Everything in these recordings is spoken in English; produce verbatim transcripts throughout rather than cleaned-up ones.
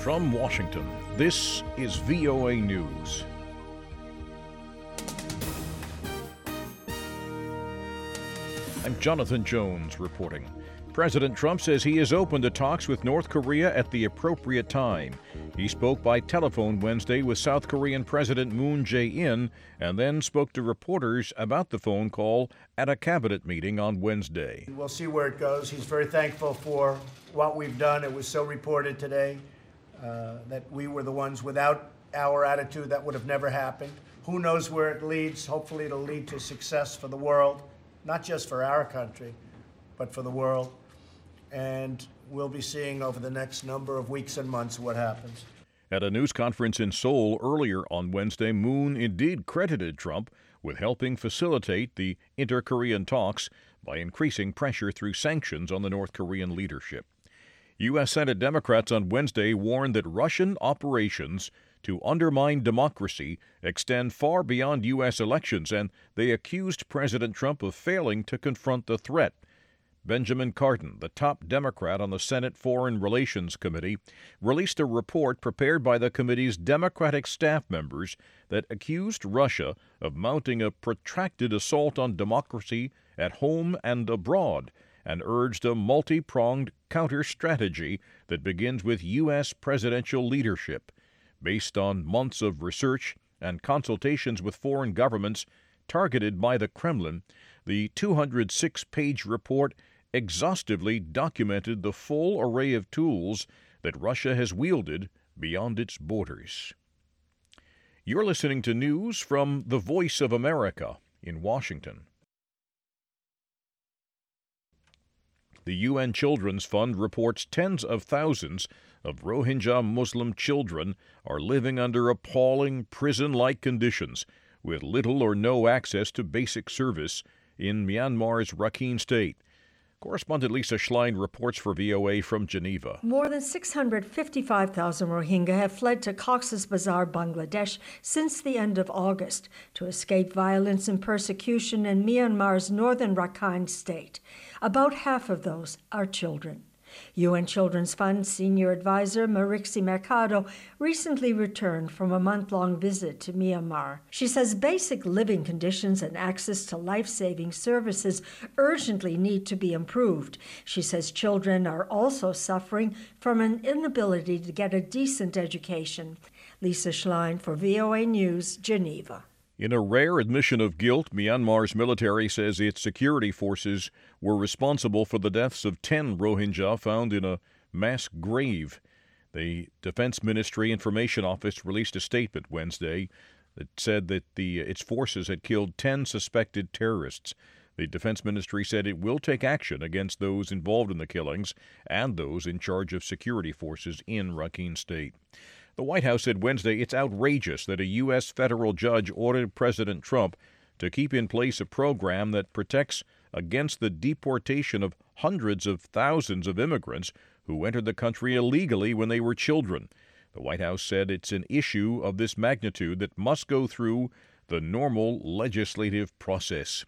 From Washington, this is V O A News. I'm Jonathan Jones reporting. President Trump says he is open to talks with North Korea at the appropriate time. He spoke by telephone Wednesday with South Korean President Moon Jae-in and then spoke to reporters about the phone call at a cabinet meeting on Wednesday. We'll see where it goes. He's very thankful for what we've done. It was so reported today uh, that we were the ones without our attitude that would have never happened. Who knows where it leads? Hopefully it'll lead to success for the world, not just for our country, but for the world. And we'll be seeing over the next number of weeks and months what happens. At a news conference in Seoul earlier on Wednesday, Moon indeed credited Trump with helping facilitate the inter-Korean talks by increasing pressure through sanctions on the North Korean leadership. U S. Senate Democrats on Wednesday warned that Russian operations to undermine democracy extend far beyond U S elections, and they accused President Trump of failing to confront the threat. Benjamin Cardin, the top Democrat on the Senate Foreign Relations Committee, released a report prepared by the committee's Democratic staff members that accused Russia of mounting a protracted assault on democracy at home and abroad, and urged a multi-pronged counter-strategy that begins with U S presidential leadership. Based on months of research and consultations with foreign governments targeted by the Kremlin, the two hundred six page report exhaustively documented the full array of tools that Russia has wielded beyond its borders. You're listening to news from the Voice of America in Washington. The U N Children's Fund reports tens of thousands of Rohingya Muslim children are living under appalling prison-like conditions with little or no access to basic service in Myanmar's Rakhine State. Correspondent Lisa Schlein reports for V O A from Geneva. More than six hundred fifty-five thousand Rohingya have fled to Cox's Bazar, Bangladesh, since the end of August to escape violence and persecution in Myanmar's northern Rakhine State. About half of those are children. U N Children's Fund senior advisor Marixie Mercado recently returned from a month-long visit to Myanmar. She says basic living conditions and access to life-saving services urgently need to be improved. She says children are also suffering from an inability to get a decent education. Lisa Schlein for V O A News, Geneva. In a rare admission of guilt, Myanmar's military says its security forces were responsible for the deaths of ten Rohingya found in a mass grave. The Defense Ministry Information Office released a statement Wednesday that said that the its forces had killed ten suspected terrorists. The Defense Ministry said it will take action against those involved in the killings and those in charge of security forces in Rakhine State. The White House said Wednesday it's outrageous that a U S federal judge ordered President Trump to keep in place a program that protects against the deportation of hundreds of thousands of immigrants who entered the country illegally when they were children. The White House said it's an issue of this magnitude that must go through the normal legislative process.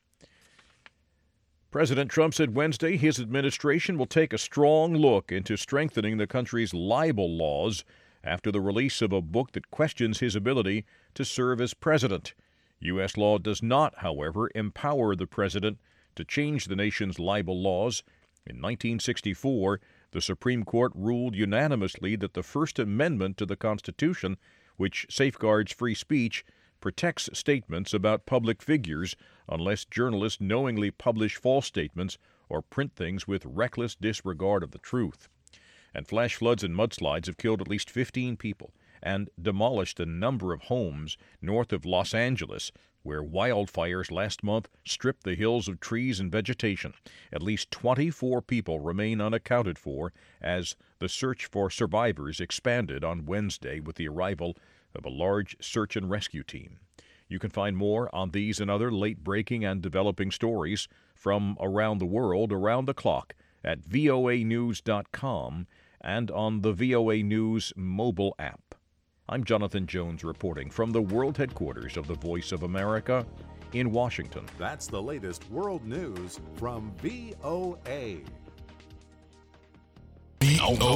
President Trump said Wednesday his administration will take a strong look into strengthening the country's libel laws after the release of a book that questions his ability to serve as president. U S law does not, however, empower the president to change the nation's libel laws. In nineteen sixty-four, the Supreme Court ruled unanimously that the First Amendment to the Constitution, which safeguards free speech, protects statements about public figures unless journalists knowingly publish false statements or print things with reckless disregard of the truth. And flash floods and mudslides have killed at least fifteen people and demolished a number of homes north of Los Angeles, where wildfires last month stripped the hills of trees and vegetation. At least twenty-four people remain unaccounted for as the search for survivors expanded on Wednesday with the arrival of a large search and rescue team. You can find more on these and other late-breaking and developing stories from around the world around the clock at V O A news dot com and on the V O A News mobile app. I'm Jonathan Jones reporting from the world headquarters of the Voice of America in Washington. That's the latest world news from V O A.